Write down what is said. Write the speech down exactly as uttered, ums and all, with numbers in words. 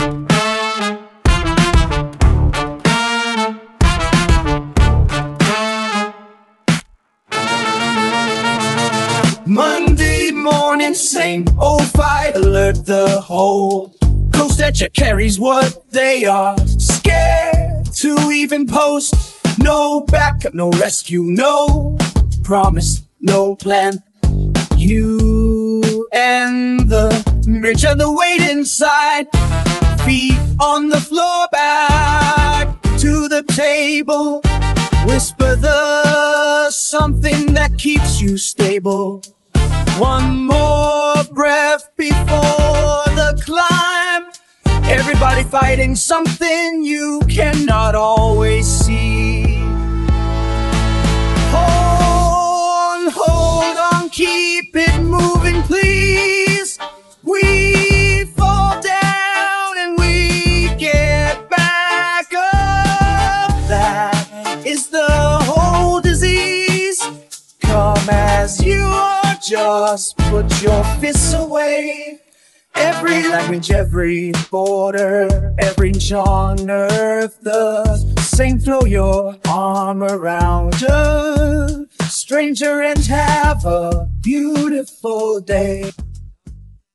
Monday morning, same old fight. Alert the whole coast that you carries what they are. Scared to even post. No backup, no rescue, no promise, no plan. You and the bridge of the weight inside. Feet on the floor, back to the table. Whisper the something that keeps you stable. One more breath before the climb. Everybody fighting something you cannot always see. Hold on, hold on, keep it moving, please. We fall down and we get back up. That is the whole disease. Come as you are. Just put your fists away. Every language, every border, every inch on earth, the same. Throw your arm around a stranger and have a beautiful day.